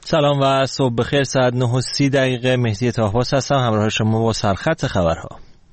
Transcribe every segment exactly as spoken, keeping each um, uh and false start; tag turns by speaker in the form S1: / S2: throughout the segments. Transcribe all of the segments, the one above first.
S1: سلام و صبح بخیر. ساعت نه و سی دقیقه مهدی طاهباس هستم همراه شما با سرخط خبرها.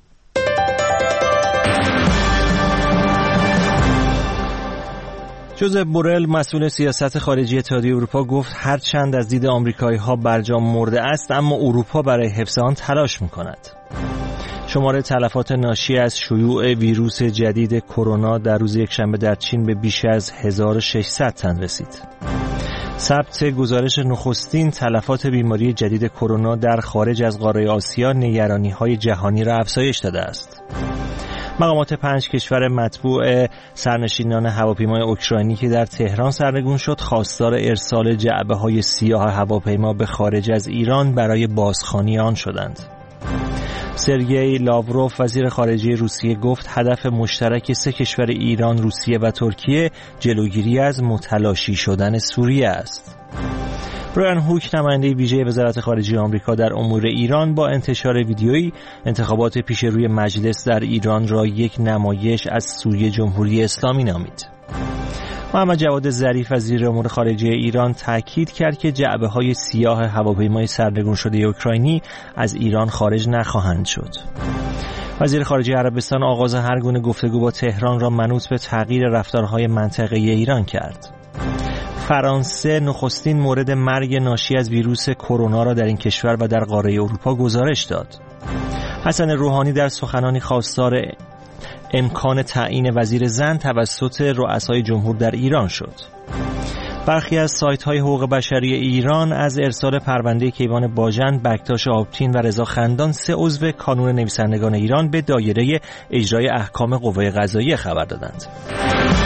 S1: جوزف بورل مسئول سیاست خارجی اتحادیه اروپا گفت هرچند از دید آمریکایی‌ها برجام مرده است اما اروپا برای حفظ آن تلاش می‌کند. شمار تلفات ناشی از شیوع ویروس جدید کرونا در روز یکشنبه در چین به بیش از هزار و ششصد تن رسید. ثبت گزارش نخستین تلفات بیماری جدید کرونا در خارج از قاره آسیا نگرانی‌های جهانی را افزایش داده است. مقامات پنج کشور متبوع سرنشینان هواپیمای اوکراینی که در تهران سرنگون شد خواستار ارسال جعبه‌های سیاه هواپیما به خارج از ایران برای بازخوانی آن شدند. سرگئی لاوروف وزیر خارجه روسیه گفت هدف مشترک سه کشور ایران، روسیه و ترکیه جلوگیری از متلاشی شدن سوریه است. برایان هوک نماینده ویژه وزارت خارجه آمریکا در امور ایران با انتشار ویدیویی انتخابات پیش روی مجلس در ایران را یک نمایش از سوی جمهوری اسلامی نامید. محمد جواد ظریف وزیر امور خارجه ایران تاکید کرد که جعبه‌های سیاه هواپیمای سرنگون شده اوکراینی از ایران خارج نخواهند شد. وزیر خارجه عربستان آغاز هر گونه گفتگو با تهران را منوط به تغییر رفتارهای منطقه‌ای ایران کرد. فرانسه نخستین مورد مرگ ناشی از ویروس کرونا را در این کشور و در قاره اروپا گزارش داد. حسن روحانی در سخنانی خواستار امکان تعیین وزیر زن توسط رؤسای جمهور در ایران شد. برخی از سایت‌های حقوق بشری ایران از ارسال پرونده کیوان باجن، بکتاش آبتین و رضا خندان سه عضو کانون نویسندگان ایران به دایره اجرای احکام قوه قضاییه خبر دادند.